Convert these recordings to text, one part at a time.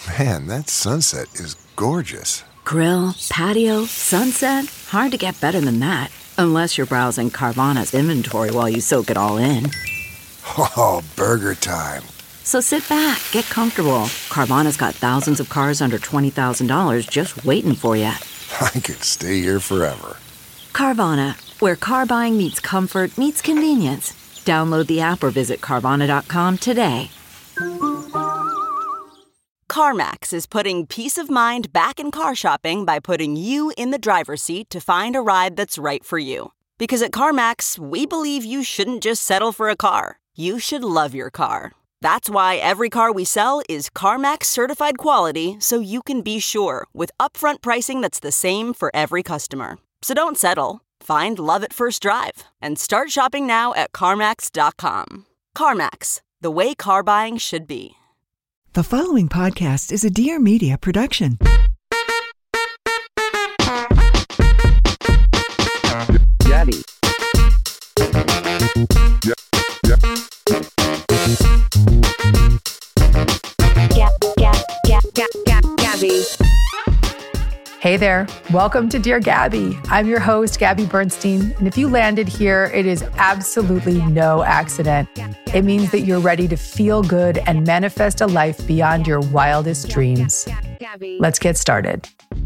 Man, that sunset is gorgeous. Grill, patio, sunset. Hard to get better than that. Unless you're browsing Carvana's inventory while you soak it all in. Oh, burger time. So sit back, get comfortable. Carvana's got thousands of cars under $20,000 just waiting for you. I could stay here forever. Carvana, where car buying meets comfort meets convenience. Download the app or visit Carvana.com today. CarMax is putting peace of mind back in car shopping by putting you in the driver's seat to find a ride that's right for you. Because at CarMax, we believe you shouldn't just settle for a car. You should love your car. That's why every car we sell is CarMax certified quality, so you can be sure with upfront pricing that's the same for every customer. So don't settle. Find love at first drive and start shopping now at CarMax.com. CarMax, the way car buying should be. The following podcast is a Dear Media production. Gabby. Gabby. Hey there. Welcome to Dear Gabby. I'm your host, Gabby Bernstein. And if you landed here, it is absolutely no accident. It means that you're ready to feel good and manifest a life beyond your wildest dreams. Let's get started.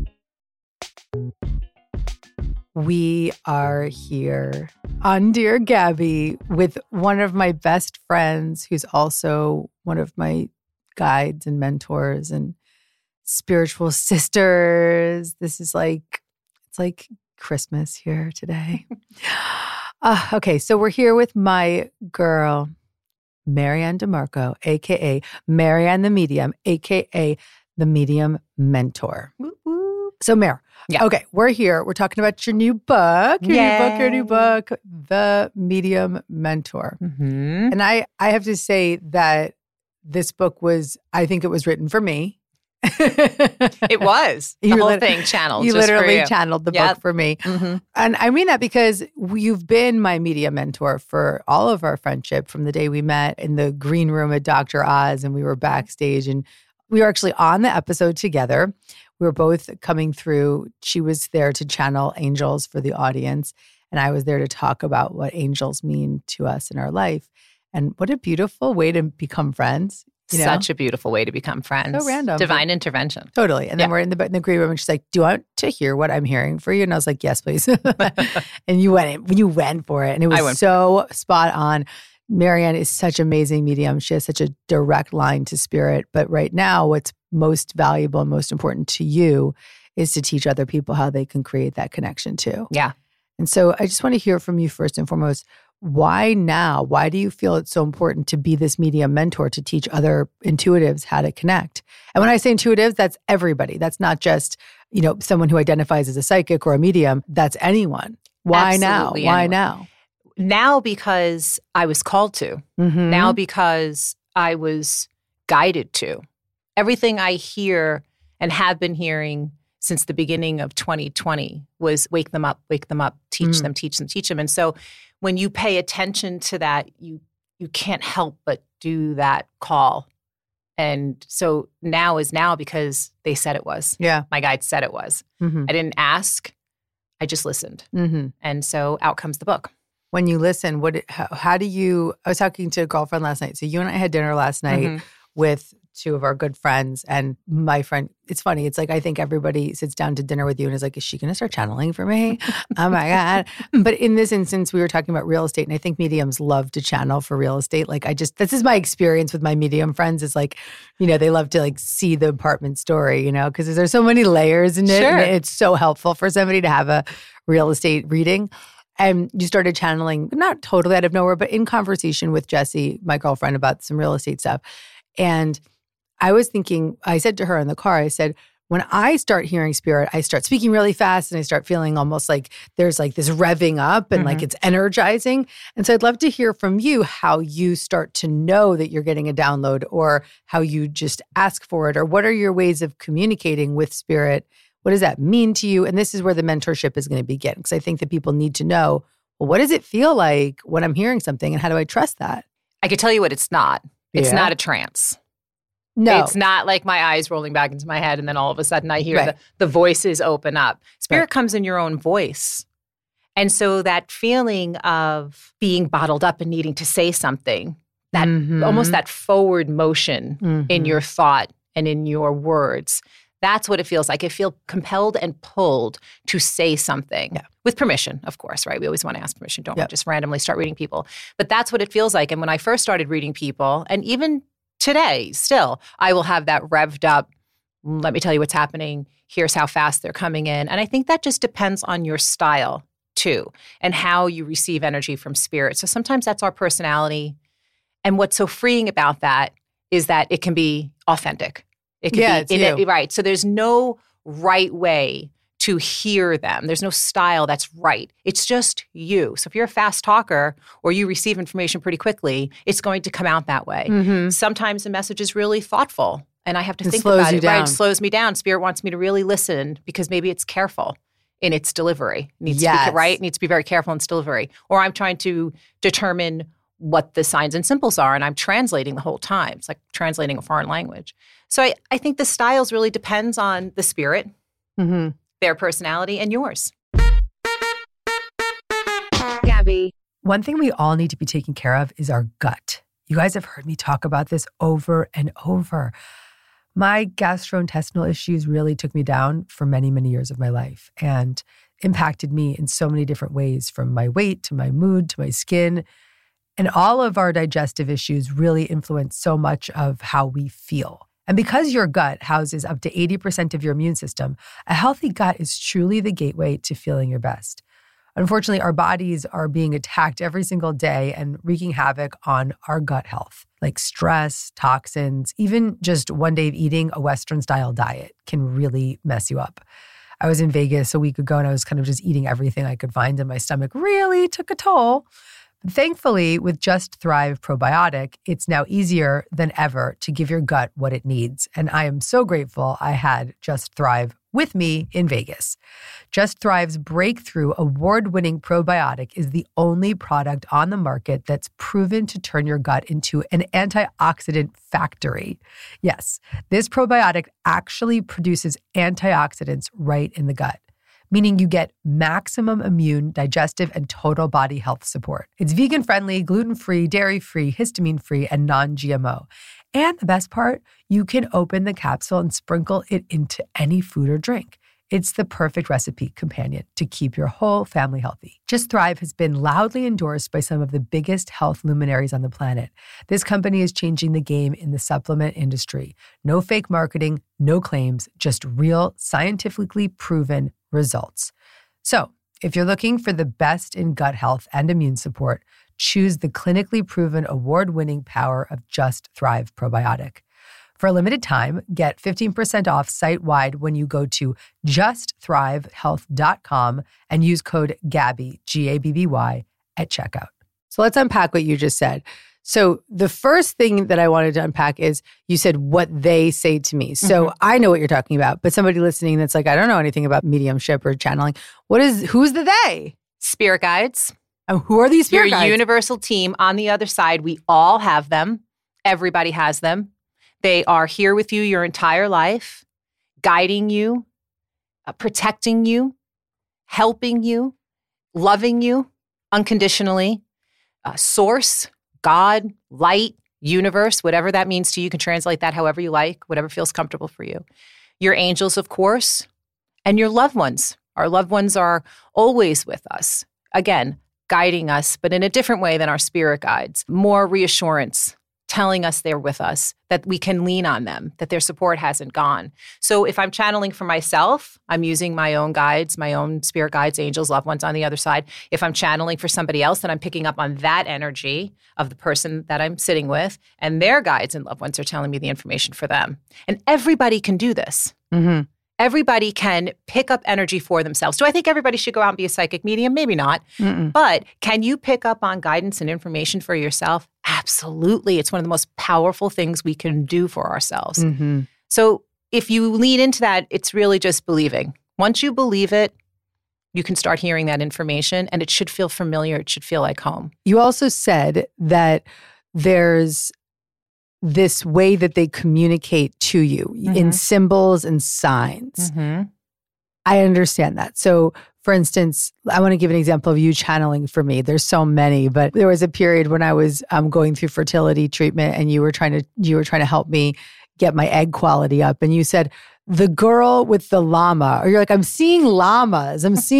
We are here on Dear Gabby with one of my best friends, who's also one of my guides and mentors and spiritual sisters. This is it's like Christmas here today. Okay, so we're here with my girl, Marianne DeMarco, a.k.a. Marianne the Medium, a.k.a. the Medium Mentor. So, Mar, okay, we're here. We're talking about your new book, your new book, The Medium Mentor. Mm-hmm. And I have to say that this book I think it was written for me. It was. The whole thing channeled. You just literally for you. channeled the book for me. Mm-hmm. And I mean that because you've been my media mentor for all of our friendship from the day we met in the green room at Dr. Oz and we were backstage and we were actually on the episode together. We were both coming through. She was there to channel angels for the audience and I was there to talk about what angels mean to us in our life. And what a beautiful way to become friends. You know? Such a beautiful way to become friends. So random. Divine intervention. Totally. And then we're in the green room and she's like, do you want to hear what I'm hearing for you? And I was like, yes, please. And you went for it. And it was so spot on. Marianne is such an amazing medium. She has such a direct line to spirit. But right now, what's most valuable and most important to you is to teach other people how they can create that connection too. Yeah. And so I just want to hear from you first and foremost. Why now? Why do you feel it's so important to be this medium mentor to teach other intuitives how to connect? And when I say intuitives, that's everybody. That's not just, someone who identifies as a psychic or a medium. That's anyone. Why Absolutely now? Why anyone. now? Now because I was called to. Mm-hmm. Now because I was guided to. Everything I hear and have been hearing since the beginning of 2020 was wake them up, teach them, teach them, teach them. And so when you pay attention to that, you can't help but do that call. And so now is now because they said it was. Yeah. My guide said it was. Mm-hmm. I didn't ask. I just listened. Mm-hmm. And so out comes the book. When you listen, how do you, I was talking to a girlfriend last night. So you and I had dinner last night with two of our good friends and my friend. It's funny. It's like, I think everybody sits down to dinner with you and is like, is she going to start channeling for me? Oh my God. But in this instance, we were talking about real estate and I think mediums love to channel for real estate. This is my experience with my medium friends is like, they love to see the apartment story, because there's so many layers in it. Sure. And it's so helpful for somebody to have a real estate reading. And you started channeling, not totally out of nowhere, but in conversation with Jessie, my girlfriend, about some real estate stuff. And I was thinking, I said to her in the car, I said, when I start hearing spirit, I start speaking really fast and I start feeling almost like there's this revving up and it's energizing. And so I'd love to hear from you how you start to know that you're getting a download or how you just ask for it or what are your ways of communicating with spirit. What does that mean to you? And this is where the mentorship is going to begin because I think that people need to know, well, what does it feel like when I'm hearing something and how do I trust that? I could tell you what it's not. It's Yeah. not a trance. No. It's not like my eyes rolling back into my head and then all of a sudden I hear the voices open up. Spirit comes in your own voice. And so that feeling of being bottled up and needing to say something, that almost that forward motion in your thought and in your words, that's what it feels like. I feel compelled and pulled to say something with permission, of course, right? We always want to ask permission. Don't want to just randomly start reading people. But that's what it feels like. And when I first started reading people, and even today, still, I will have that revved up. Let me tell you what's happening. Here's how fast they're coming in. And I think that just depends on your style too, and how you receive energy from spirit. So sometimes that's our personality. And what's so freeing about that is that it can be authentic. It can be right. So there's no right way to hear them. There's no style that's right. It's just you. So if you're a fast talker or you receive information pretty quickly, it's going to come out that way. Sometimes the message is really thoughtful and I have to think about it. Right? It slows me down. Spirit wants me to really listen because maybe it's careful in its delivery. It needs to be right. It needs to be very careful in its delivery. Or I'm trying to determine what the signs and symbols are and I'm translating the whole time. It's like translating a foreign language. So I think the styles really depends on the spirit, their personality, and yours. Gabby. One thing we all need to be taking care of is our gut. You guys have heard me talk about this over and over. My gastrointestinal issues really took me down for many, many years of my life and impacted me in so many different ways, from my weight to my mood to my skin. And all of our digestive issues really influence so much of how we feel. And because your gut houses up to 80% of your immune system, a healthy gut is truly the gateway to feeling your best. Unfortunately, our bodies are being attacked every single day and wreaking havoc on our gut health, like stress, toxins, even just one day of eating a Western-style diet can really mess you up. I was in Vegas a week ago and I was kind of just eating everything I could find and my stomach really took a toll. Thankfully, with Just Thrive Probiotic, it's now easier than ever to give your gut what it needs. And I am so grateful I had Just Thrive with me in Vegas. Just Thrive's breakthrough award-winning probiotic is the only product on the market that's proven to turn your gut into an antioxidant factory. Yes, this probiotic actually produces antioxidants right in the gut, meaning you get maximum immune, digestive, and total body health support. It's vegan-friendly, gluten-free, dairy-free, histamine-free, and non-GMO. And the best part, you can open the capsule and sprinkle it into any food or drink. It's the perfect recipe companion to keep your whole family healthy. Just Thrive has been loudly endorsed by some of the biggest health luminaries on the planet. This company is changing the game in the supplement industry. No fake marketing, no claims, just real, scientifically proven results. So, if you're looking for the best in gut health and immune support, choose the clinically proven award-winning power of Just Thrive Probiotic. For a limited time, get 15% off site-wide when you go to justthrivehealth.com and use code GABBY, G-A-B-B-Y, at checkout. So let's unpack what you just said. So the first thing that I wanted to unpack is you said what they say to me. So I know what you're talking about, but somebody listening that's like, I don't know anything about mediumship or channeling. Who's the they? Spirit guides. And who are these spirit guides? Your universal team on the other side. We all have them. Everybody has them. They are here with you your entire life, guiding you, protecting you, helping you, loving you unconditionally. Source, God, light, universe, whatever that means to you. You can translate that however you like, whatever feels comfortable for you. Your angels, of course, and your loved ones. Our loved ones are always with us. Again, guiding us, but in a different way than our spirit guides. More reassurance, telling us they're with us, that we can lean on them, that their support hasn't gone. So if I'm channeling for myself, I'm using my own guides, my own spirit guides, angels, loved ones on the other side. If I'm channeling for somebody else, then I'm picking up on that energy of the person that I'm sitting with, and their guides and loved ones are telling me the information for them. And everybody can do this. Everybody can pick up energy for themselves. Do I think everybody should go out and be a psychic medium? Maybe not. But can you pick up on guidance and information for yourself? Absolutely. It's one of the most powerful things we can do for ourselves. So if you lean into that, it's really just believing. Once you believe it, you can start hearing that information and it should feel familiar. It should feel like home. You also said that there's this way that they communicate to you in symbols and signs. I understand that. So, for instance, I want to give an example of you channeling for me. There's so many, but there was a period when I was going through fertility treatment, and you were trying to help me get my egg quality up, and you said, "The girl with the llama," or you're like, "I'm seeing llamas.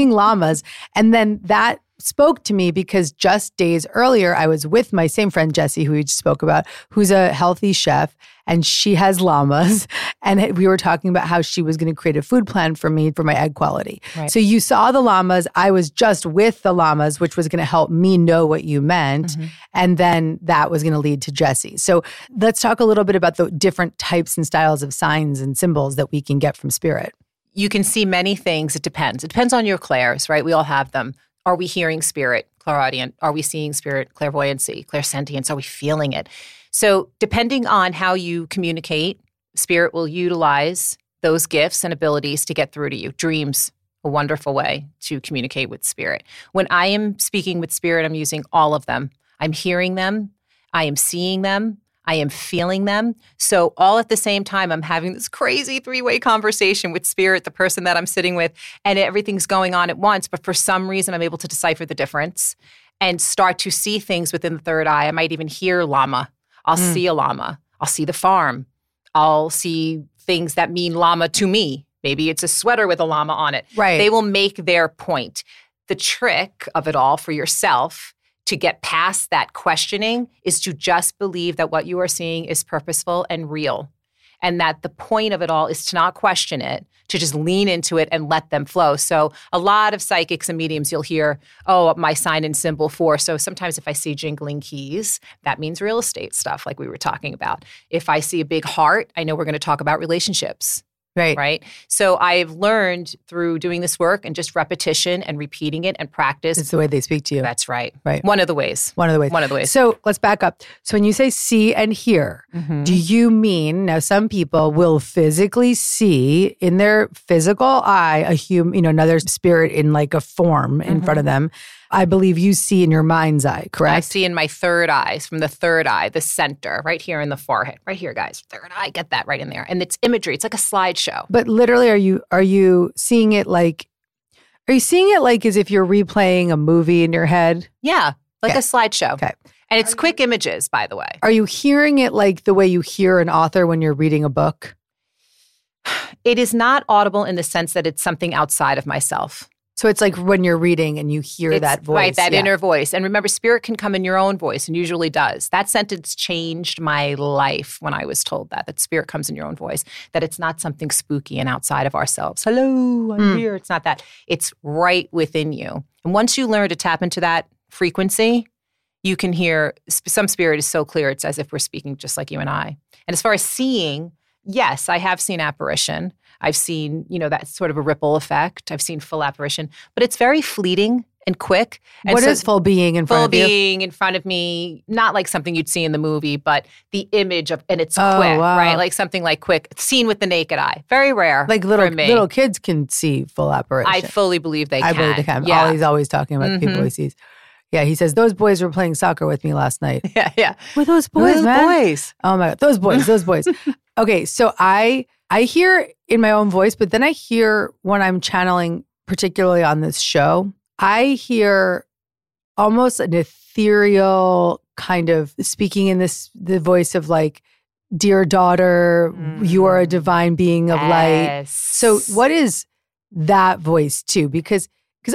And then that spoke to me because just days earlier, I was with my same friend, Jessie, who we just spoke about, who's a healthy chef, and she has llamas. And we were talking about how she was going to create a food plan for me for my egg quality. Right. So you saw the llamas. I was just with the llamas, which was going to help me know what you meant. And then that was going to lead to Jessie. So let's talk a little bit about the different types and styles of signs and symbols that we can get from spirit. You can see many things. It depends. It depends on your clairs, right? We all have them. Are we hearing spirit, clairaudient? Are we seeing spirit, clairvoyancy, clairsentience? Are we feeling it? So depending on how you communicate, spirit will utilize those gifts and abilities to get through to you. Dreams, a wonderful way to communicate with spirit. When I am speaking with spirit, I'm using all of them. I'm hearing them. I am seeing them. I am feeling them. So all at the same time, I'm having this crazy three-way conversation with spirit, the person that I'm sitting with, and everything's going on at once. But for some reason, I'm able to decipher the difference and start to see things within the third eye. I might even hear llama. I'll see a llama. I'll see the farm. I'll see things that mean llama to me. Maybe it's a sweater with a llama on it. Right. They will make their point. The trick of it all for yourself to get past that questioning is to just believe that what you are seeing is purposeful and real. And that the point of it all is to not question it, to just lean into it and let them flow. So a lot of psychics and mediums, you'll hear, oh, my sign and symbol for. So sometimes if I see jingling keys, that means real estate stuff like we were talking about. If I see a big heart, I know we're going to talk about relationships. Right. So I've learned through doing this work and just repetition and repeating it and practice. It's the way they speak to you. That's right. Right. One of the ways. So let's back up. So when you say see and hear, do you mean, now some people will physically see in their physical eye a human, another spirit in like a form in front of them. I believe you see in your mind's eye, correct? I see in my third eye, from the third eye, the center, right here in the forehead. Right here, guys. Third eye, get that right in there. And it's imagery. It's like a slideshow. But literally, are you seeing it like, as if you're replaying a movie in your head? Yeah, like a slideshow. Okay. And it's quick images, by the way. Are you hearing it like the way you hear an author when you're reading a book? It is not audible in the sense that it's something outside of myself. So it's like when you're reading and you hear that voice. Right, that inner voice. And remember, spirit can come in your own voice and usually does. That sentence changed my life when I was told that spirit comes in your own voice, that it's not something spooky and outside of ourselves. Hello, I'm here. It's not that. It's right within you. And once you learn to tap into that frequency, you can hear, some spirit is so clear, it's as if we're speaking just like you and I. And as far as seeing, yes, I have seen apparition. I've seen, that sort of a ripple effect. I've seen full apparition, but it's very fleeting and quick. And what is full being in front of you? Full being in front of me, not like something you'd see in the movie, but the image of, and it's quick, right? Like something like quick, seen with the naked eye. Very rare. Like little kids can see full apparition. I fully believe they can. I believe they can. Yeah. He's always talking about the people he sees. Yeah, he says, those boys were playing soccer with me last night. Yeah. With those boys, man. Boys. Oh my God, those boys. Okay, so I hear in my own voice, but then I hear when I'm channeling, particularly on this show, I hear almost an ethereal kind of speaking in the voice of like, dear daughter, you are a divine being of light. So what is that voice too? Because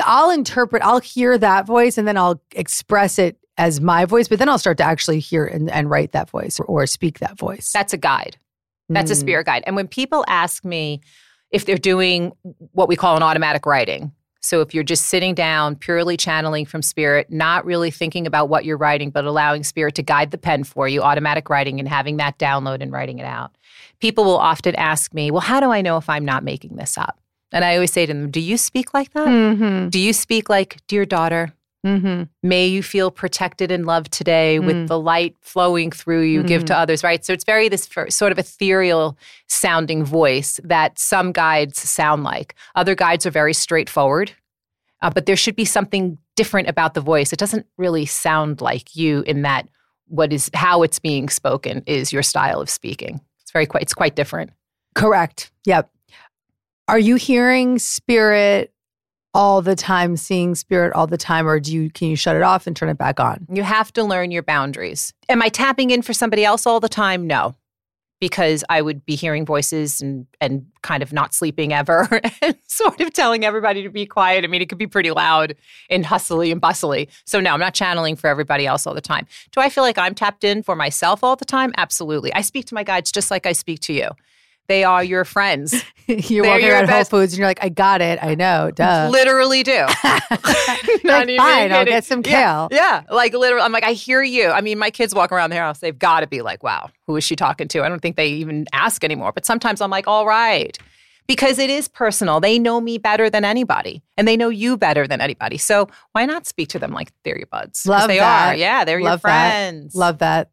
I'll hear that voice and then I'll express it as my voice, but then I'll start to actually hear and write that voice or speak that voice. That's a guide. That's a spirit guide. And when people ask me if they're doing what we call an automatic writing, so if you're just sitting down, purely channeling from spirit, not really thinking about what you're writing, but allowing spirit to guide the pen for you, automatic writing and having that download and writing it out, people will often ask me, well, how do I know if I'm not making this up? And I always say to them, do you speak like that? Do you speak like, dear daughter, may you feel protected and loved today with the light flowing through you, give to others, right? So it's very this sort of ethereal sounding voice that some guides sound like. Other guides are very straightforward, but there should be something different about the voice. It doesn't really sound like you in that how it's being spoken is your style of speaking. It's quite different. Correct. Yep. Are you hearing spirit all the time, seeing spirit all the time, or can you shut it off and turn it back on? You have to learn your boundaries. Am I tapping in for somebody else all the time? No, because I would be hearing voices and kind of not sleeping ever and sort of telling everybody to be quiet. I mean, it could be pretty loud and hustly and bustly. So no, I'm not channeling for everybody else all the time. Do I feel like I'm tapped in for myself all the time? Absolutely. I speak to my guides just like I speak to you. They are your friends. You're walking around Whole Foods and you're like, I got it. I know. Duh. Literally do. Like, fine, I'll get some kale. Yeah. Like literally, I'm like, I hear you. I mean, my kids walk around the house. They've got to be like, wow, who is she talking to? I don't think they even ask anymore. But sometimes I'm like, all right. Because it is personal. They know me better than anybody. And they know you better than anybody. So why not speak to them like they're your buds? Love they that. are. Yeah, they're your friends. Love that.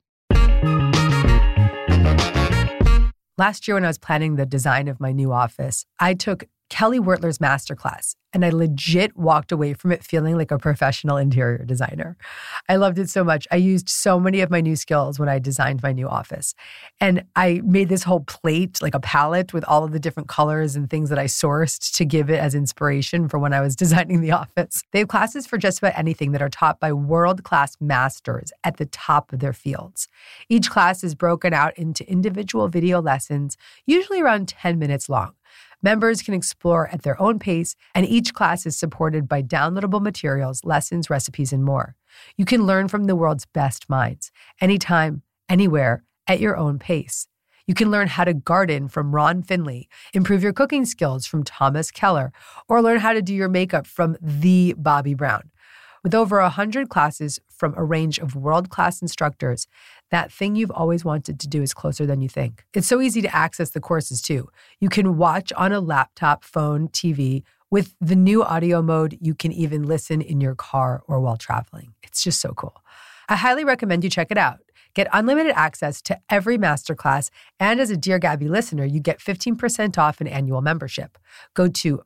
Last year when I was planning the design of my new office, I took Kelly Wertler's masterclass, and I legit walked away from it feeling like a professional interior designer. I loved it so much. I used so many of my new skills when I designed my new office. And I made this whole plate, like a palette with all of the different colors and things that I sourced to give it as inspiration for when I was designing the office. They have classes for just about anything that are taught by world-class masters at the top of their fields. Each class is broken out into individual video lessons, usually around 10 minutes long. Members can explore at their own pace, and each class is supported by downloadable materials, lessons, recipes, and more. You can learn from the world's best minds, anytime, anywhere, at your own pace. You can learn how to garden from Ron Finley, improve your cooking skills from Thomas Keller, or learn how to do your makeup from the Bobbi Brown. With over 100 classes from a range of world-class instructors, that thing you've always wanted to do is closer than you think. It's so easy to access the courses, too. You can watch on a laptop, phone, TV. With the new audio mode, you can even listen in your car or while traveling. It's just so cool. I highly recommend you check it out. Get unlimited access to every masterclass, and as a Dear Gabby listener, you get 15% off an annual membership. Go to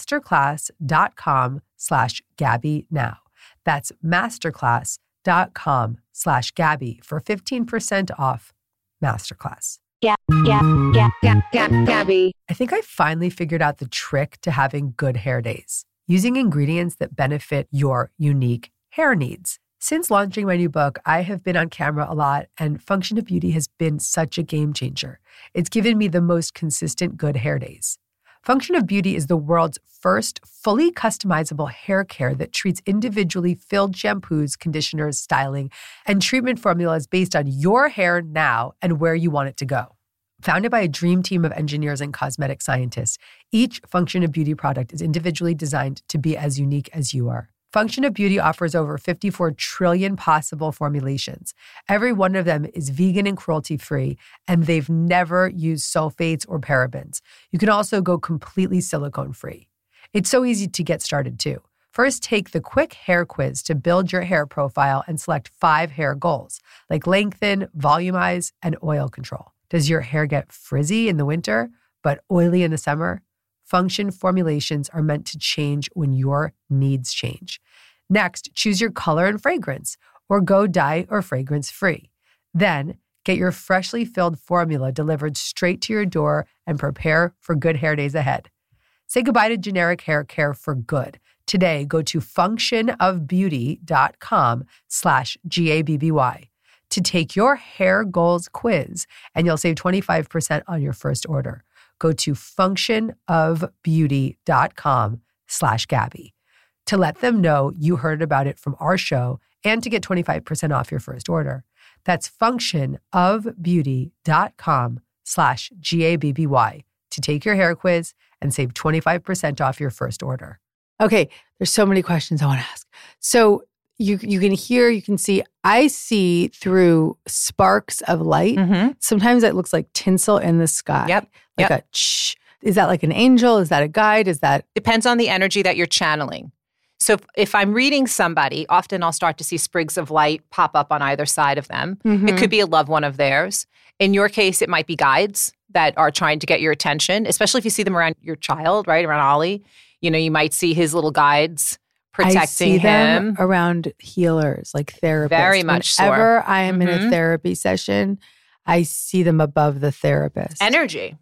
masterclass.com/Gabby now. That's masterclass.com/Gabby for 15% off Masterclass. Gabby. I think I finally figured out the trick to having good hair days, using ingredients that benefit your unique hair needs. Since launching my new book, I have been on camera a lot, and Function of Beauty has been such a game changer. It's given me the most consistent good hair days. Function of Beauty is the world's first fully customizable hair care that treats individually filled shampoos, conditioners, styling, and treatment formulas based on your hair now and where you want it to go. Founded by a dream team of engineers and cosmetic scientists, each Function of Beauty product is individually designed to be as unique as you are. Function of Beauty offers over 54 trillion possible formulations. Every one of them is vegan and cruelty-free, and they've never used sulfates or parabens. You can also go completely silicone-free. It's so easy to get started, too. First, take the quick hair quiz to build your hair profile and select 5 hair goals, like lengthen, volumize, and oil control. Does your hair get frizzy in the winter, but oily in the summer? Function formulations are meant to change when your needs change. Next, choose your color and fragrance, or go dye or fragrance free. Then, get your freshly filled formula delivered straight to your door and prepare for good hair days ahead. Say goodbye to generic hair care for good. Today, go to functionofbeauty.com/GABBY to take your hair goals quiz, and you'll save 25% on your first order. Go to functionofbeauty.com/Gabby to let them know you heard about it from our show and to get 25% off your first order. That's functionofbeauty.com/GABBY to take your hair quiz and save 25% off your first order. Okay, there's so many questions I want to ask. So you can hear, you can see, I see through sparks of light. Mm-hmm. Sometimes it looks like tinsel in the sky. Yep. Like a is that like an angel? Is that a guide? Is that? Depends on the energy that you're channeling. So if I'm reading somebody, often I'll start to see sprigs of light pop up on either side of them. Mm-hmm. It could be a loved one of theirs. In your case, it might be guides that are trying to get your attention, especially if you see them around your child, right? Around Ollie. You know, you might see his little guides protecting I see him. them around healers, like therapists. Very much so. Whenever I am in a therapy session, I see them above the therapist. Energy.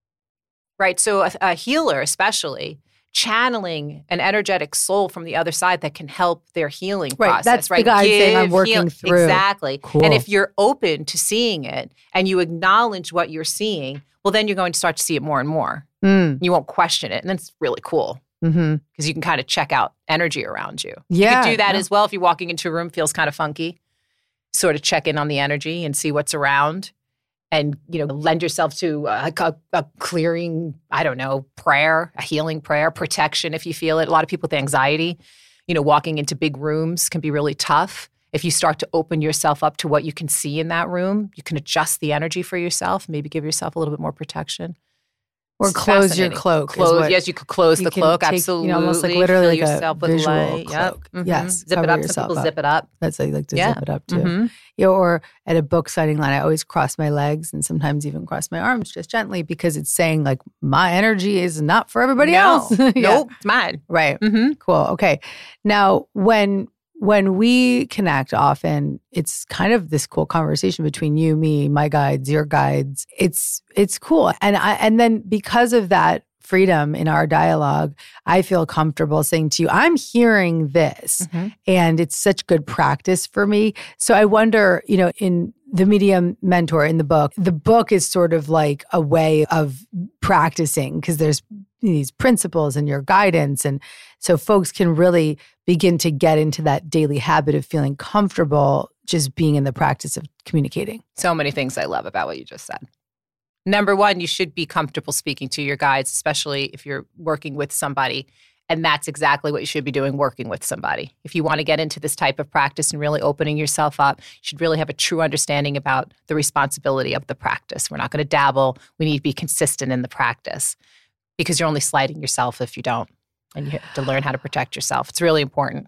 Right. So a healer, especially, channeling an energetic soul from the other side that can help their healing process. That's right. the guy saying I'm working through. Exactly. Cool. And if you're open to seeing it and you acknowledge what you're seeing, well, then you're going to start to see it more and more. You won't question it. And that's really cool because you can kind of check out energy around you. Yeah, you could do that as well if you're walking into a room, feels kind of funky, sort of check in on the energy and see what's around. And, lend yourself to a clearing, I don't know, prayer, a healing prayer, protection if you feel it. A lot of people with anxiety, walking into big rooms can be really tough. If you start to open yourself up to what you can see in that room, you can adjust the energy for yourself, maybe give yourself a little bit more protection. Or close your cloak. Yes, you could close the cloak. Take, absolutely. Almost like literally Fill like yourself a with visual light. cloak. Yep. Yes. Zip it up. Some people zip it up. That's how you like to zip it up too. Or at a book signing line, I always cross my legs and sometimes even cross my arms just gently because it's saying like my energy is not for everybody else. Nope, it's mine. Right. Cool. Okay. Now, when we connect often, it's kind of this cool conversation between you, me, my guides, your guides. It's cool. And then because of that freedom in our dialogue, I feel comfortable saying to you, I'm hearing this. And it's such good practice for me. So I wonder, in the Medium Mentor in the book is sort of like a way of practicing because there's these principles and your guidance. And so folks can really begin to get into that daily habit of feeling comfortable just being in the practice of communicating. So many things I love about what you just said. Number one, you should be comfortable speaking to your guides, especially if you're working with somebody. And that's exactly what you should be doing, working with somebody. If you want to get into this type of practice and really opening yourself up, you should really have a true understanding about the responsibility of the practice. We're not going to dabble. We need to be consistent in the practice because you're only slighting yourself if you don't. And you have to learn how to protect yourself. It's really important.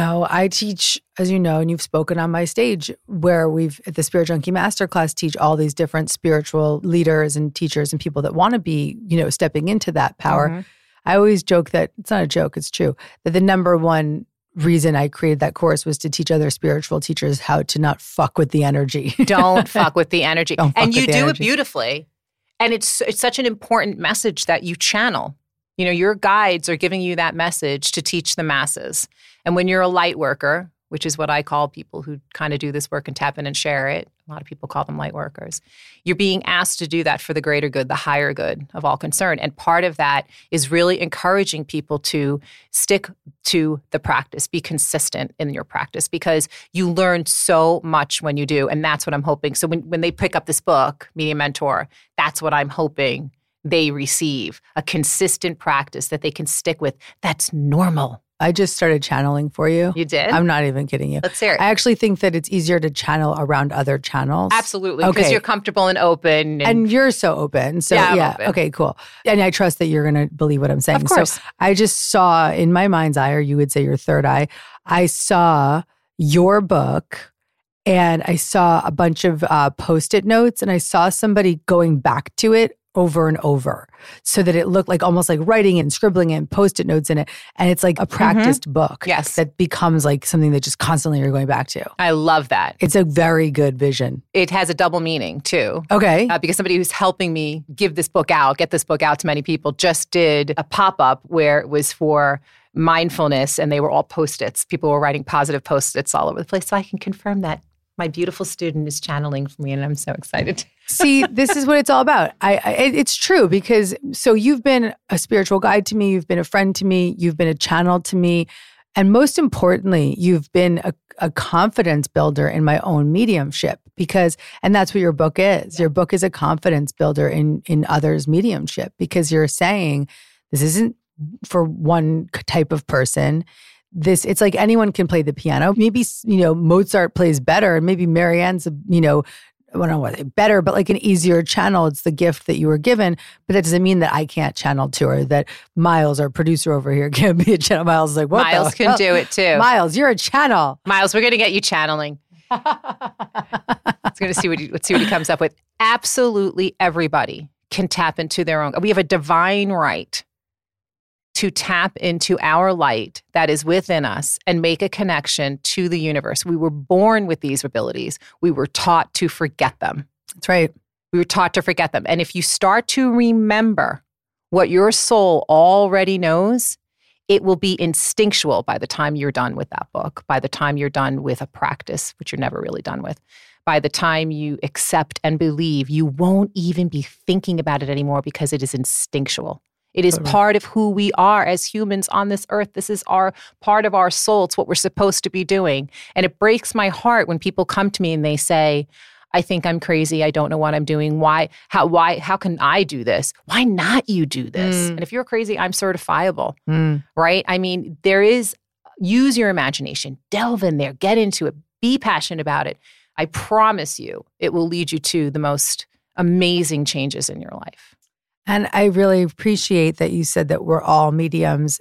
I teach, as you know, and you've spoken on my stage, where we've, at the Spirit Junkie Masterclass, teach all these different spiritual leaders and teachers and people that want to be, stepping into that power. I always joke that, it's not a joke, it's true, that the number one reason I created that course was to teach other spiritual teachers how to not fuck with the energy. Don't fuck with the energy. And you do energy. It beautifully. And it's such an important message that you channel. Your guides are giving you that message to teach the masses. And when you're a light worker, which is what I call people who kind of do this work and tap in and share it, a lot of people call them light workers, you're being asked to do that for the greater good, the higher good of all concerned. And part of that is really encouraging people to stick to the practice, be consistent in your practice, because you learn so much when you do. And that's what I'm hoping. So when they pick up this book, Medium Mentor, that's what I'm hoping they receive, a consistent practice that they can stick with. That's normal. I just started channeling for you. You did? I'm not even kidding you. Let's hear it. I actually think that it's easier to channel around other channels. Absolutely, because you're comfortable and open. And you're so open. So I'm open. Okay, cool. And I trust that you're going to believe what I'm saying. Of course. So I just saw in my mind's eye, or you would say your third eye, I saw your book and I saw a bunch of Post-it notes and I saw somebody going back to it over and over so that it looked like almost like writing and scribbling and Post-it notes in it. And it's like a practiced book. Yes. That becomes like something that just constantly you're going back to. I love that. It's a very good vision. It has a double meaning too. Okay. Because somebody who's helping me get this book out to many people, just did a pop-up where it was for mindfulness and they were all Post-its. People were writing positive Post-its all over the place. So I can confirm that my beautiful student is channeling for me and I'm so excited. See, this is what it's all about. It's true because so you've been a spiritual guide to me, you've been a friend to me, you've been a channel to me, and most importantly, you've been a confidence builder in my own mediumship and that's what your book is. Your book is a confidence builder in others' mediumship because you're saying this isn't for one type of person. It's like anyone can play the piano. Maybe, Mozart plays better and maybe Marianne's, I don't know what better, but like an easier channel. It's the gift that you were given, but that doesn't mean that I can't channel to her, that Miles, our producer over here, can't be a channel. Miles is like, what Miles the can hell? do it too. Miles, you're a channel. Miles, we're going to get you channeling. It's going to see what he comes up with. Absolutely everybody can tap into their own. We have a divine right to tap into our light that is within us and make a connection to the universe. We were born with these abilities. We were taught to forget them. That's right. We were taught to forget them. And if you start to remember what your soul already knows, it will be instinctual by the time you're done with that book, by the time you're done with a practice, which you're never really done with. By the time you accept and believe, you won't even be thinking about it anymore because it is instinctual. It is part of who we are as humans on this earth. This is part of our soul. It's what we're supposed to be doing. And it breaks my heart when people come to me and they say, I think I'm crazy. I don't know what I'm doing. How can I do this? Why not you do this? And if you're crazy, I'm certifiable, right? I mean, use your imagination, delve in there, get into it, be passionate about it. I promise you, it will lead you to the most amazing changes in your life. And I really appreciate that you said that we're all mediums.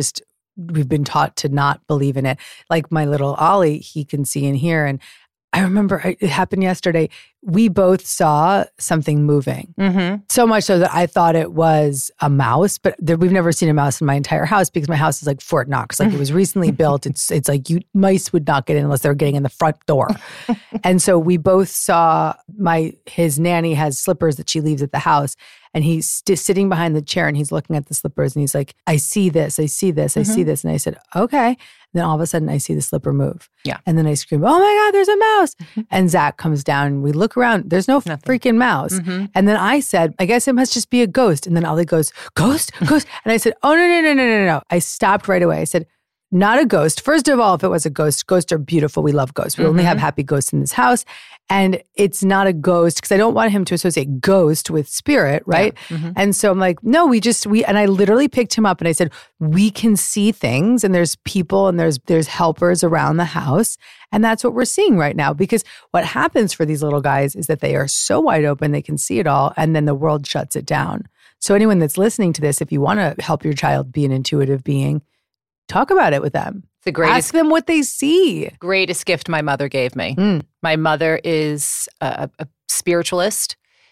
We've been taught to not believe in it. Like my little Ollie, he can see and hear. And I remember it happened yesterday. We both saw something moving. So much so that I thought it was a mouse, but we've never seen a mouse in my entire house because my house is like Fort Knox. Like it was recently built. It's like mice would not get in unless they were getting in the front door. And so we both saw his nanny has slippers that she leaves at the house. And he's sitting behind the chair and he's looking at the slippers and he's like, I see this, I see this, I see this. And I said, okay. And then all of a sudden I see the slipper move. Yeah. And then I scream, oh my God, there's a mouse. And Zach comes down and we look around. There's no freaking mouse. And then I said, I guess it must just be a ghost. And then Ollie goes, ghost? And I said, oh, no. I stopped right away. I said, not a ghost. First of all, if it was a ghost, ghosts are beautiful. We love ghosts. We only have happy ghosts in this house. And it's not a ghost because I don't want him to associate ghost with spirit, right? Yeah. And so I'm like, no, and I literally picked him up and I said, we can see things and there's people and there's helpers around the house. And that's what we're seeing right now. Because what happens for these little guys is that they are so wide open, they can see it all. And then the world shuts it down. So anyone that's listening to this, if you want to help your child be an intuitive being, talk about it with them. The greatest, ask them what they see. Greatest gift my mother gave me. My mother is a spiritualist.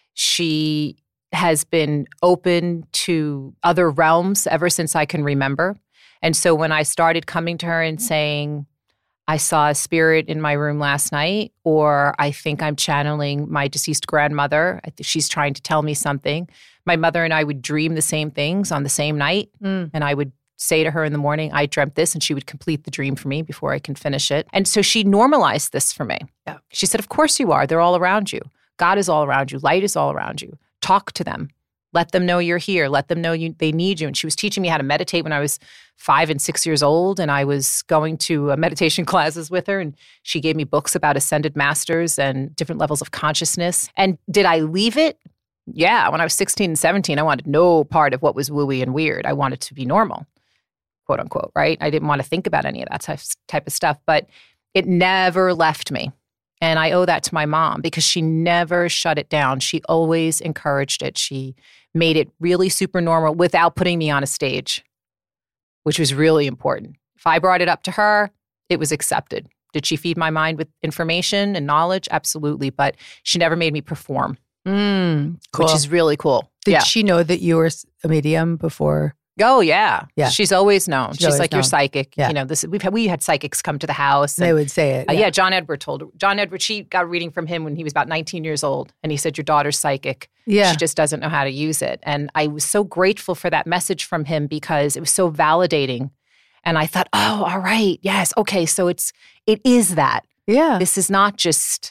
She has been open to other realms ever since I can remember. And so when I started coming to her and saying, I saw a spirit in my room last night, or I think I'm channeling my deceased grandmother, she's trying to tell me something. My mother and I would dream the same things on the same night. And I would say to her in the morning, I dreamt this, and she would complete the dream for me before I can finish it. And so she normalized this for me. Yeah. She said, of course you are. They're all around you. God is all around you. Light is all around you. Talk to them. Let them know you're here. Let them know they need you. And she was teaching me how to meditate when I was 5 and 6 years old. And I was going to meditation classes with her. And she gave me books about ascended masters and different levels of consciousness. And did I leave it? Yeah. When I was 16 and 17, I wanted no part of what was wooey and weird. I wanted to be normal, quote unquote, right? I didn't want to think about any of that type of stuff, but it never left me. And I owe that to my mom because she never shut it down. She always encouraged it. She made it really super normal without putting me on a stage, which was really important. If I brought it up to her, it was accepted. Did she feed my mind with information and knowledge? Absolutely. But she never made me perform, cool. which is really cool. Did she know that you were a medium before? Oh, yeah. Yeah. She's always known. She's always like, known. You're psychic. Yeah. You know, we had psychics come to the house. They would say it. Yeah, John Edward she got a reading from him when he was about 19 years old. And he said, your daughter's psychic. Yeah. She just doesn't know how to use it. And I was so grateful for that message from him because it was so validating. And I thought, oh, all right. Yes. Okay. So it is that. Yeah. This is not just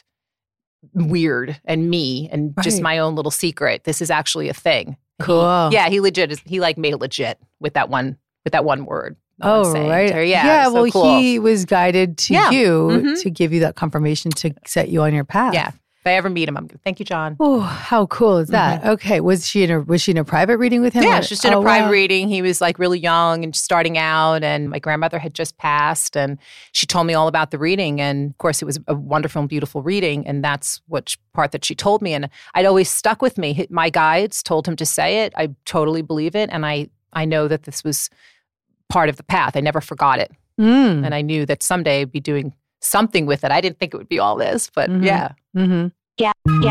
weird and me and just my own little secret. This is actually a thing. Cool. He legit he like made it legit with that one word. Oh, right. Yeah. Well, cool. he was guided to you to give you that confirmation to set you on your path. Yeah. If I ever meet him, I'm going to thank you, John. Oh, how cool is that? Okay. Was she in a private reading with him? Yeah, she just did a private reading. He was like really young and starting out, and my grandmother had just passed, and she told me all about the reading. And of course, it was a wonderful and beautiful reading, and that's what part that she told me. And it always stuck with me. My guides told him to say it. I totally believe it, and I know that this was part of the path. I never forgot it, and I knew that someday I'd be doing something with it. I didn't think it would be all this, but yeah.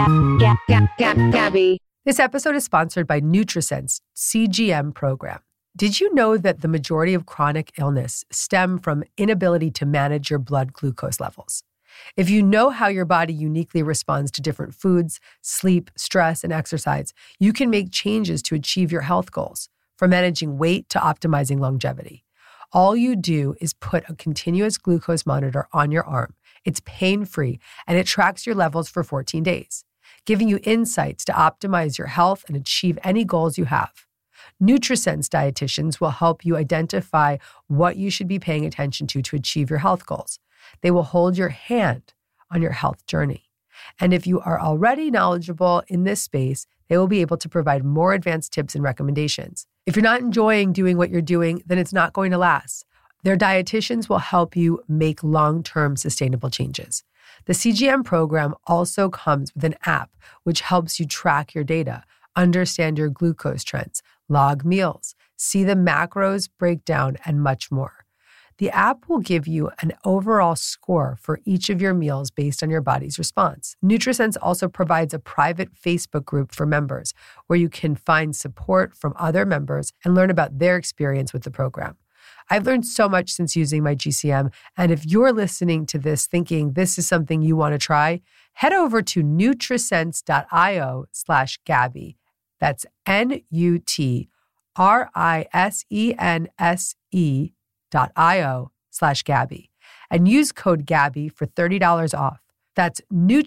Gabby. This episode is sponsored by Nutrisense CGM program. Did you know that the majority of chronic illness stem from inability to manage your blood glucose levels? If you know how your body uniquely responds to different foods, sleep, stress, and exercise, you can make changes to achieve your health goals, from managing weight to optimizing longevity. All you do is put a continuous glucose monitor on your arm. It's pain-free, and it tracks your levels for 14 days, giving you insights to optimize your health and achieve any goals you have. NutriSense dietitians will help you identify what you should be paying attention to achieve your health goals. They will hold your hand on your health journey. And if you are already knowledgeable in this space, they will be able to provide more advanced tips and recommendations. If you're not enjoying doing what you're doing, then it's not going to last. Their dietitians will help you make long-term sustainable changes. The CGM program also comes with an app which helps you track your data, understand your glucose trends, log meals, see the macros breakdown, and much more. The app will give you an overall score for each of your meals based on your body's response. NutriSense also provides a private Facebook group for members where you can find support from other members and learn about their experience with the program. I've learned so much since using my GCM, and if you're listening to this thinking this is something you want to try, head over to nutrisense.io/Gabby. That's nutrisense.io/Gabby, and use code Gabby for $30 off. That's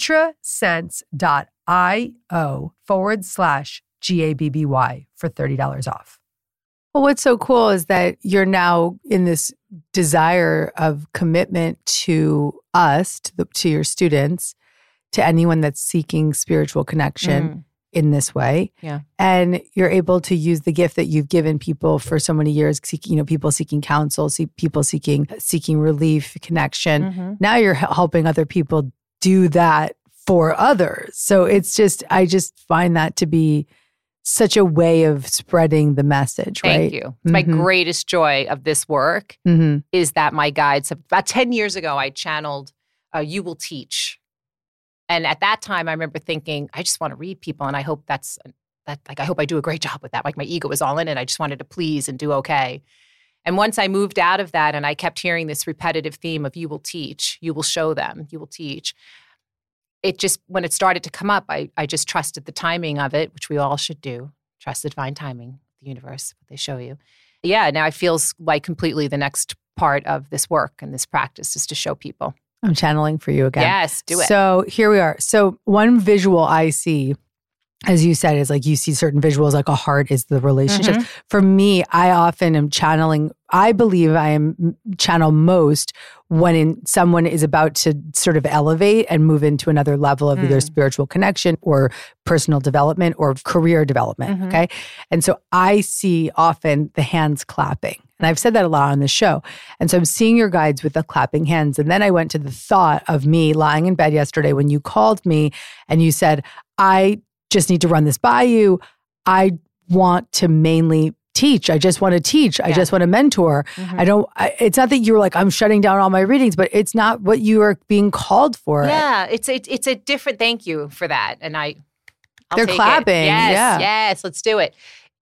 nutrisense.io/GABBY for $30 off. Well, what's so cool is that you're now in this desire of commitment to us, to your students, to anyone that's seeking spiritual connection in this way. Yeah. And you're able to use the gift that you've given people for so many years, people seeking counsel, people seeking relief, connection. Mm-hmm. Now you're helping other people do that for others. So I just find that to be such a way of spreading the message, right? Thank you. It's my greatest joy of this work is that my guides, about 10 years ago, I channeled You Will Teach. And at that time, I remember thinking, I just want to read people, and I hope I hope I do a great job with that. Like my ego was all in it. I just wanted to please and do okay. And once I moved out of that, and I kept hearing this repetitive theme of you will teach, you will show them, you will teach. It just, when it started to come up, I just trusted the timing of it, which we all should do. Trust the divine timing, the universe, what they show you. Yeah, now it feels like completely the next part of this work and this practice is to show people. I'm channeling for you again. Yes, do it. So here we are. So one visual I see, as you said, is like you see certain visuals, like a heart is the relationships. For me, I often am channeling. I believe I am channel most when someone is about to sort of elevate and move into another level of either spiritual connection or personal development or career development. Okay. And so I see often the hands clapping. And I've said that a lot on the show. And so I'm seeing your guides with the clapping hands. And then I went to the thought of me lying in bed yesterday when you called me and you said, I just need to run this by you. I want to mainly teach. I just want to teach. I just want to mentor. It's not that you're like, I'm shutting down all my readings, but it's not what you are being called for. Yeah, it's a different, thank you for that. And I'll they're take clapping. It. Yes, yeah. yes, let's do it.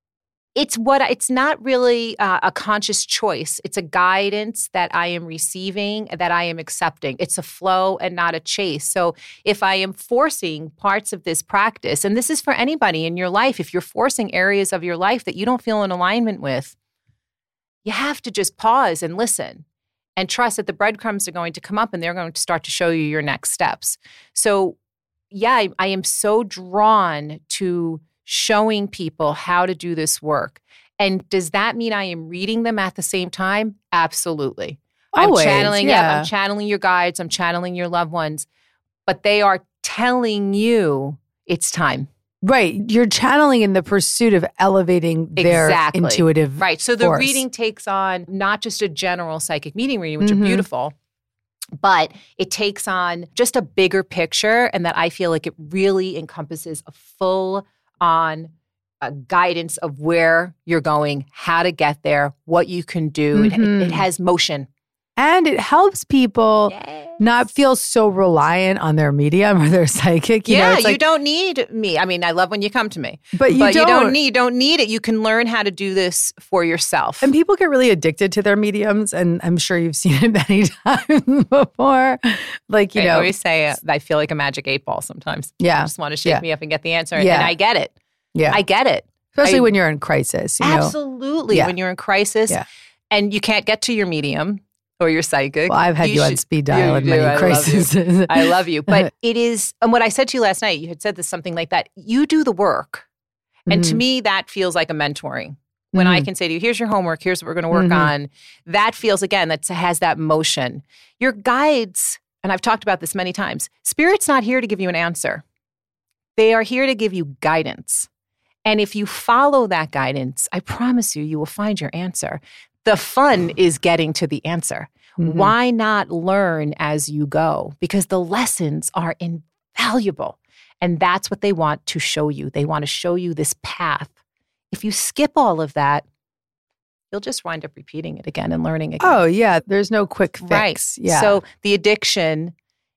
It's not really a conscious choice. It's a guidance that I am receiving, that I am accepting. It's a flow and not a chase. So if I am forcing parts of this practice, and this is for anybody in your life, if you're forcing areas of your life that you don't feel in alignment with, you have to just pause and listen and trust that the breadcrumbs are going to come up and they're going to start to show you your next steps. So yeah, I am so drawn to showing people how to do this work. And does that mean I am reading them at the same time? Absolutely. Always, I'm channeling your guides, I'm channeling your loved ones, but they are telling you it's time. Right. You're channeling in the pursuit of elevating their intuitive Right. So the force. reading takes on not just a general psychic meeting reading, which are beautiful, but it takes on just a bigger picture, and that I feel like it really encompasses a full on guidance of where you're going, how to get there, what you can do. It has motion. And it helps people not feel so reliant on their medium or their psychic. You know, it's like, you don't need me. I mean, I love when you come to me. But you don't need it. You can learn how to do this for yourself. And people get really addicted to their mediums, and I'm sure you've seen it many times before. Like, you know. I always say I feel like a magic 8-ball sometimes. Yeah. You just want to shake me up and get the answer. Yeah. And I get it. Yeah. I get it. Especially when you're in crisis. You know? Absolutely. When you're in crisis and you can't get to your medium or your psychic. Well, I've had you on speed dial in many crises. I love you. But it is, and what I said to you last night, you had said this something like that. You do the work. And to me, that feels like a mentoring. When I can say to you, here's your homework, here's what we're going to work on. That feels, again, that has that motion. Your guides, and I've talked about this many times, Spirit's not here to give you an answer. They are here to give you guidance. And if you follow that guidance, I promise you, you will find your answer. The fun is getting to the answer. Why not learn as you go? Because the lessons are invaluable. And that's what they want to show you. They want to show you this path. If you skip all of that, you'll just wind up repeating it again and learning again. Oh, yeah. There's no quick fix. Right. Yeah. So the addiction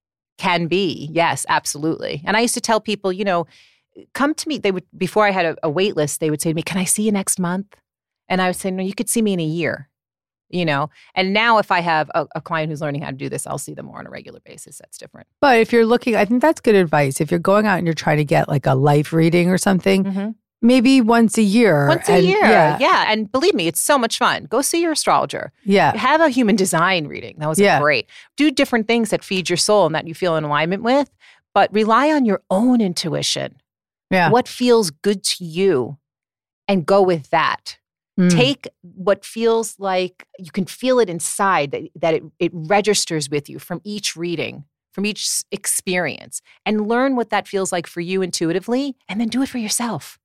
can be, yes, absolutely. And I used to tell people, you know, come to me. They would, before I had a wait list, they would say to me, can I see you next month? And I would say, no, you could see me in a year, you know? And now if I have a client who's learning how to do this, I'll see them more on a regular basis. That's different. But if you're looking, I think that's good advice. If you're going out and you're trying to get like a life reading or something, maybe once a year. Once a year. Yeah. And believe me, it's so much fun. Go see your astrologer. Yeah. Have a human design reading. That was great. Do different things that feed your soul and that you feel in alignment with, but rely on your own intuition. Yeah. What feels good to you and go with that. Take what feels like you can feel it inside, that it registers with you from each reading, from each experience, and learn what that feels like for you intuitively, and then do it for yourself.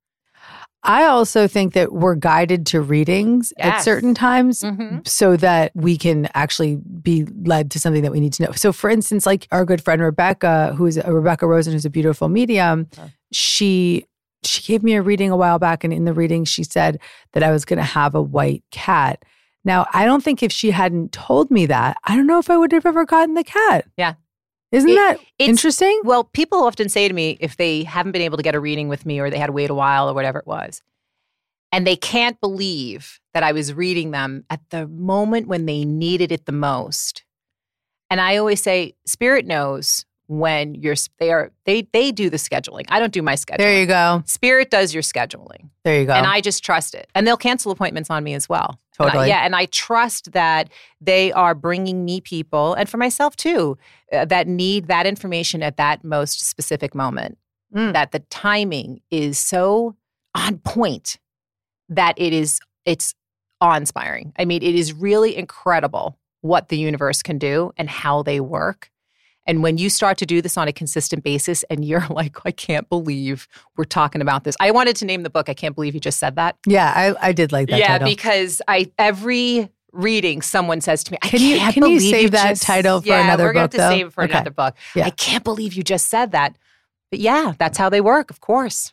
I also think that we're guided to readings at certain times so that we can actually be led to something that we need to know. So for instance, like our good friend Rebecca, Rebecca Rosen, who's a beautiful medium, she gave me a reading a while back, and in the reading she said that I was going to have a white cat. Now, I don't think if she hadn't told me that, I don't know if I would have ever gotten the cat. Yeah. Isn't that interesting? Well, people often say to me if they haven't been able to get a reading with me or they had to wait a while or whatever it was, and they can't believe that I was reading them at the moment when they needed it the most. And I always say, Spirit knows when they do the scheduling. I don't do my scheduling. There you go. Spirit does your scheduling. There you go. And I just trust it. And they'll cancel appointments on me as well. Totally. And I trust that they are bringing me people, and for myself too, that need that information at that most specific moment. That the timing is so on point that it's awe-inspiring. I mean, it is really incredible what the universe can do and how they work. And when you start to do this on a consistent basis and you're like, I can't believe we're talking about this. I wanted to name the book, I Can't Believe You Just Said That. Yeah, I did like that title. Yeah, because every reading someone says to me, can you save that title for another book, we're going to though? save it for another book. Yeah. I can't believe you just said that. But yeah, that's how they work, of course.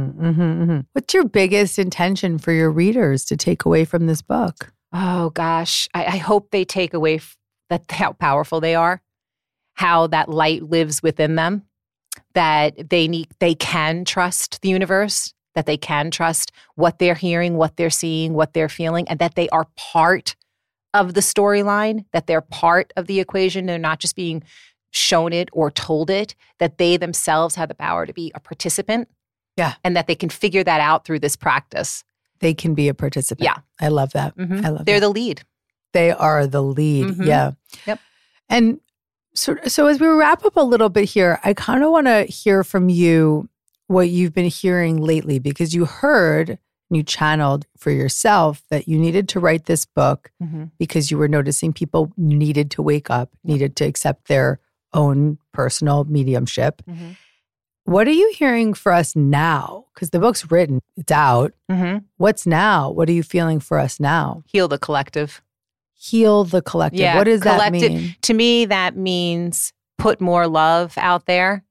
What's your biggest intention for your readers to take away from this book? Oh, gosh. I hope they take away how powerful they are. How that light lives within them, that they can trust the universe, that they can trust what they're hearing, what they're seeing, what they're feeling, and that they are part of the storyline, that they're part of the equation. They're not just being shown it or told it, that they themselves have the power to be a participant. Yeah. And that they can figure that out through this practice. They can be a participant. Yeah. I love that. I love They're that. the lead. They are the lead. Yeah. Yep. And so as we wrap up a little bit here, I kind of want to hear from you what you've been hearing lately, because you heard and you channeled for yourself that you needed to write this book because you were noticing people needed to wake up, needed to accept their own personal mediumship. What are you hearing for us now? Because the book's written, it's out. What's now? What are you feeling for us now? Heal the collective. Heal the collective. Yeah, what does collective, that mean? To me, that means put more love out there.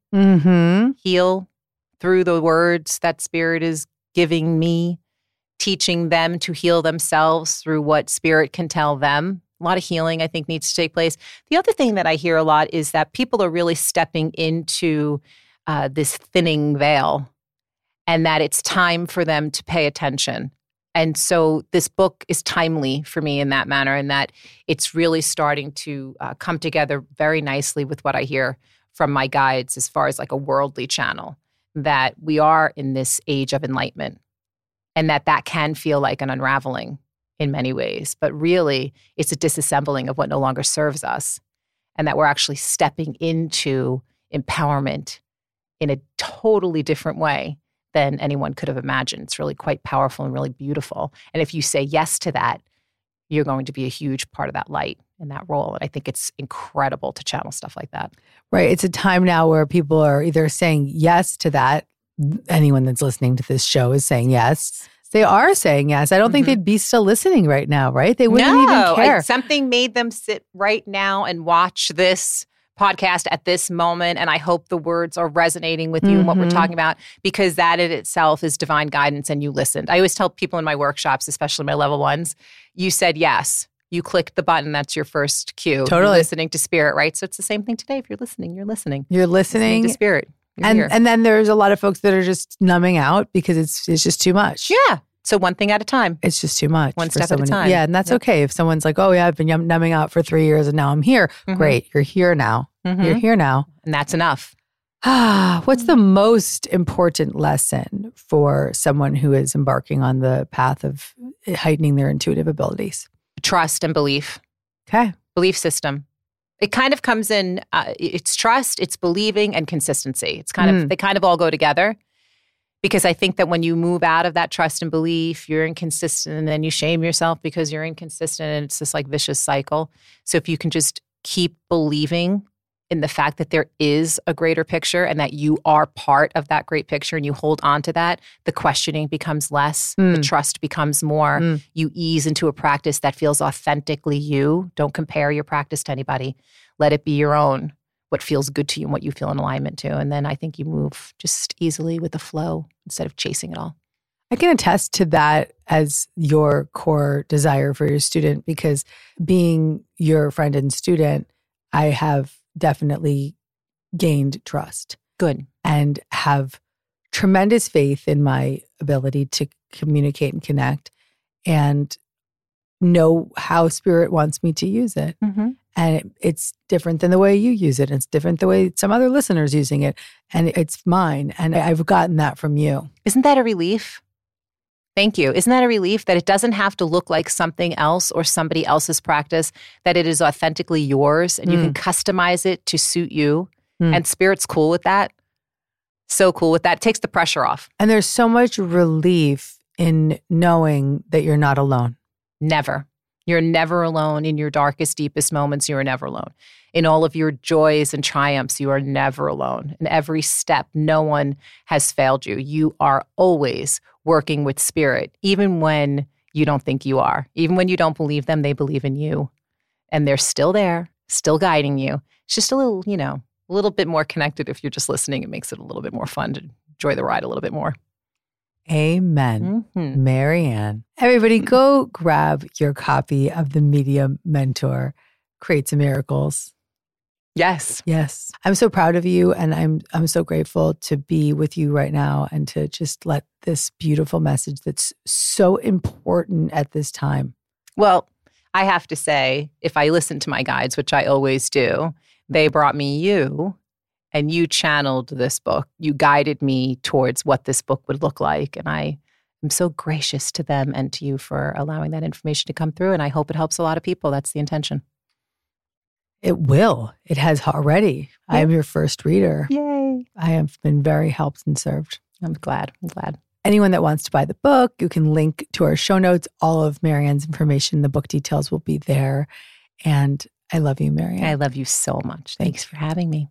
Heal through the words that Spirit is giving me, teaching them to heal themselves through what Spirit can tell them A lot of healing, I think, needs to take place. The other thing that I hear a lot is that people are really stepping into this thinning veil, and that it's time for them to pay attention. And so this book is timely for me in that manner, and that it's really starting to come together very nicely with what I hear from my guides as far as like a worldly channel, that we are in this age of enlightenment, and that can feel like an unraveling in many ways. But really, it's a disassembling of what no longer serves us, and that we're actually stepping into empowerment in a totally different way than anyone could have imagined. It's really quite powerful and really beautiful. And if you say yes to that, you're going to be a huge part of that light in that role. And I think it's incredible to channel stuff like that. Right. It's a time now where people are either saying yes to that. Anyone that's listening to this show is saying yes. They are saying yes. I don't think they'd be still listening right now, right? They wouldn't even care. Something made them sit right now and watch this podcast at this moment. And I hope the words are resonating with you and what we're talking about, because that in itself is divine guidance, and you listened. I always tell people in my workshops, especially my level ones, you said yes. You clicked the button. That's your first cue. Totally. You're listening to spirit, right? So it's the same thing today. If you're listening, you're listening. You're listening to spirit. And then there's a lot of folks that are just numbing out because it's just too much. Yeah. So one thing at a time. It's just too much. One step at a time. Yeah, and that's okay. If someone's like, oh yeah, I've been numbing out for 3 years and now I'm here. Great. You're here now. You're here now. And that's enough. What's the most important lesson for someone who is embarking on the path of heightening their intuitive abilities? Trust and belief. Okay. Belief system. It kind of comes in, it's trust, it's believing, and consistency. It's kind of, they kind of all go together. Because I think that when you move out of that trust and belief, you're inconsistent, and then you shame yourself because you're inconsistent, and it's this like vicious cycle. So if you can just keep believing in the fact that there is a greater picture and that you are part of that great picture, and you hold on to that, the questioning becomes less, the trust becomes more. You ease into a practice that feels authentically you. Don't compare your practice to anybody. Let it be your own, what feels good to you and what you feel in alignment to. And then I think you move just easily with the flow instead of chasing it all. I can attest to that as your core desire for your student, because being your friend and student, I have definitely gained trust. Good. And have tremendous faith in my ability to communicate and connect, and know how spirit wants me to use it. And it's different than the way you use it. It's different the way some other listeners using it. And it's mine. And I've gotten that from you. Isn't that a relief? Thank you. Isn't that a relief that it doesn't have to look like something else or somebody else's practice, that it is authentically yours and you can customize it to suit you? And spirit's cool with that. So cool with that. It takes the pressure off. And there's so much relief in knowing that you're not alone. Never. You're never alone. In your darkest, deepest moments, you are never alone. In all of your joys and triumphs, you are never alone. In every step, no one has failed you. You are always working with spirit, even when you don't think you are. Even when you don't believe them, they believe in you. And they're still there, still guiding you. It's just a little, a little bit more connected if you're just listening. It makes it a little bit more fun to enjoy the ride a little bit more. Amen. Marianne. Everybody go grab your copy of The Media Mentor, Create Some Miracles. Yes. Yes. I'm so proud of you, and I'm so grateful to be with you right now and to just let this beautiful message that's so important at this time. Well, I have to say, if I listen to my guides, which I always do, they brought me you. And you channeled this book. You guided me towards what this book would look like. And I am so gracious to them and to you for allowing that information to come through. And I hope it helps a lot of people. That's the intention. It will. It has already. Yeah. I am your first reader. Yay. I have been very helped and served. I'm glad. Anyone that wants to buy the book, you can link to our show notes. All of Marianne's information, the book details will be there. And I love you, Marianne. I love you so much. Thanks for having me.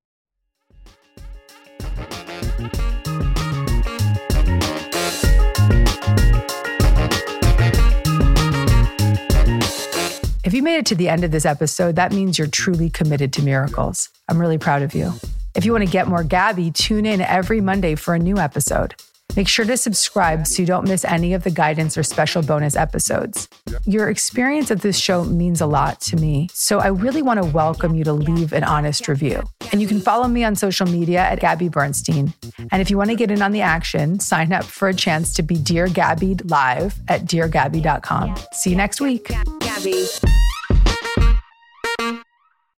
If you made it to the end of this episode, that means you're truly committed to miracles. I'm really proud of you. If you want to get more Gabby, tune in every Monday for a new episode. Make sure to subscribe so you don't miss any of the guidance or special bonus episodes. Your experience of this show means a lot to me, so I really want to welcome you to leave an honest review. And you can follow me on social media at Gabby Bernstein. And if you want to get in on the action, sign up for a chance to be Dear Gabby live at deargabby.com. See you next week. Gabby.